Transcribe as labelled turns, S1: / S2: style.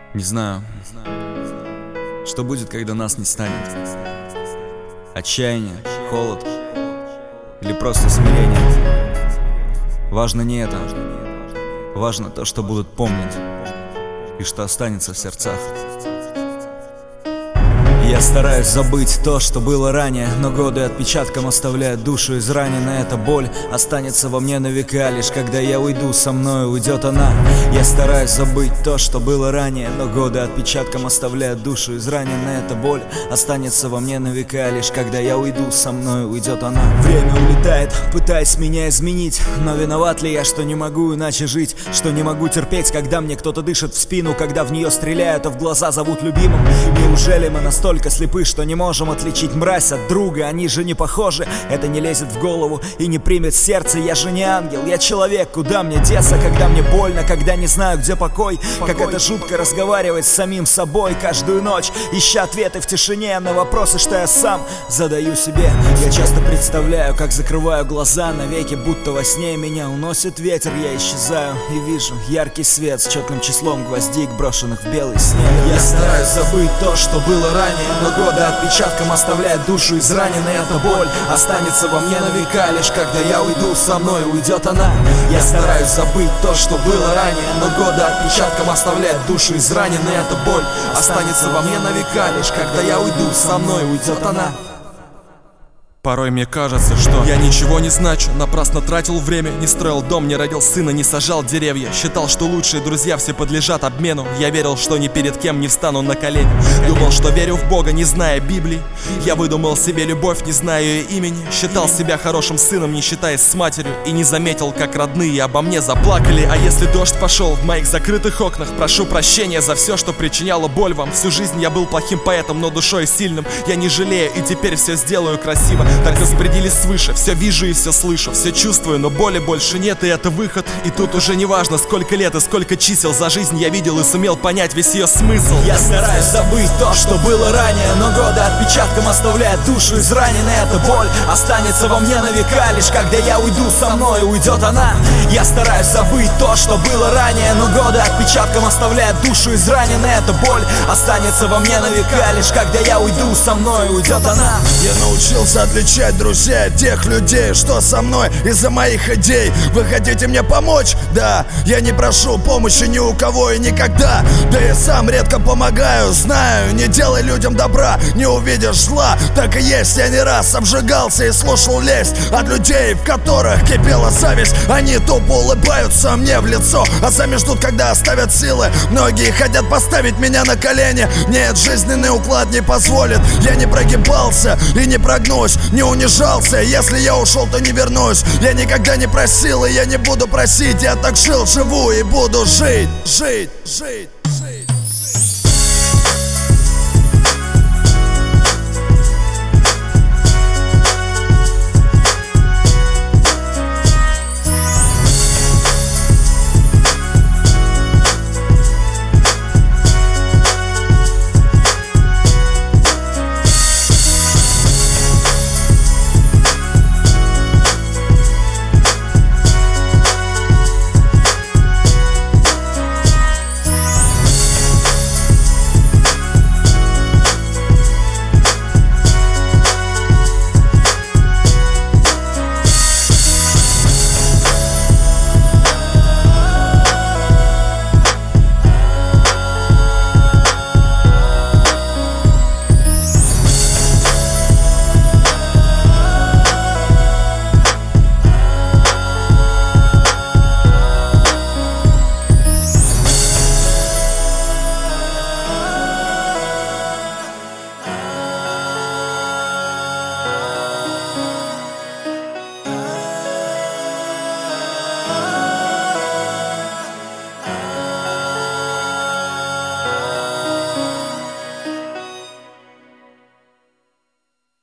S1: Не знаю, что будет, когда нас не станет. Отчаяние, холод или просто смирение. Важно не это. Важно то, что будут помнить и что останется в сердцах. Я стараюсь забыть то, что было ранее, но годы отпечатком оставляют душу израненной. Эта боль останется во мне на века. Лишь когда я уйду, со мной уйдет она. Я стараюсь забыть то, что было ранее, но годы отпечатком оставляют душу израненной. Эта боль останется во мне на века. Лишь когда я уйду, со мной уйдет она. Время улетает, пытаясь меня изменить, но виноват ли я, что не могу иначе жить? Что не могу терпеть, когда мне кто-то дышит в спину, когда в нее стреляют, а в глаза зовут любимым? Неужели мы настолько слепы, что не можем отличить мразь от друга? Они же не похожи, это не лезет в голову и не примет сердце. Я же не ангел, я человек, куда мне деться, когда мне больно, когда не знаю, где покой. Как это жутко разговаривать с самим собой каждую ночь, ища ответы в тишине на вопросы, что я сам задаю себе. Я часто представляю, как закрываю глаза навеки, будто во сне меня уносит ветер. Я исчезаю и вижу яркий свет с четным числом гвоздик, брошенных в белый снег. Я стараюсь забыть то, что было ранее, но годы отпечатком оставляют душу израненной. Эта боль останется во мне на века. Лишь когда я уйду, со мной уйдет она. Я стараюсь забыть то, что было ранее, но годы отпечатком оставляют душу израненной. Эта боль останется во мне на века. Лишь когда я уйду, со мной уйдет она.
S2: Порой мне кажется, что я ничего не значу, напрасно тратил время, не строил дом, не родил сына, не сажал деревья. Считал, что лучшие друзья все подлежат обмену. Я верил, что ни перед кем не встану на колени. Думал, что верю в Бога, не зная Библии. Я выдумал себе любовь, не зная ее имени. Считал себя хорошим сыном, не считаясь с матерью. И не заметил, как родные обо мне заплакали. А если дождь пошел в моих закрытых окнах, прошу прощения за все, что причиняло боль вам. Всю жизнь я был плохим поэтом, но душой сильным. Я не жалею и теперь все сделаю красиво. Так распределись свыше, все вижу и все слышу, все чувствую, но боли больше нет, и это выход. И тут уже не важно, сколько лет и сколько чисел за жизнь я видел и сумел понять весь ее смысл.
S1: Я стараюсь забыть то, что было ранее, но годы отпечатком оставляют душу израненной. Эта боль останется во мне на века. Лишь когда я уйду, со мной уйдет она. Я стараюсь забыть то, что было ранее, но годы отпечатком оставляют душу израненной. Эта боль останется во мне на века. Лишь когда я уйду, со мной уйдет она.
S3: Я научился отличать друзей от тех людей, что со мной из-за моих идей. Вы хотите мне помочь? Да, я не прошу помощи ни у кого и никогда. Да я сам редко помогаю, знаю, не делай людям добра, не увидишь зла. Так и есть, я не раз обжигался и слушал лесть от людей, в которых кипела зависть. Они тупо улыбаются мне в лицо, а сами ждут, когда оставят силы. Многие хотят поставить меня на колени. Нет, жизненный уклад не позволит. Я не прогибался и не прогнусь, не унижался. Если я ушел, то не вернусь. Я никогда не просил, и я не буду просить. Я так жил, живу и буду жить.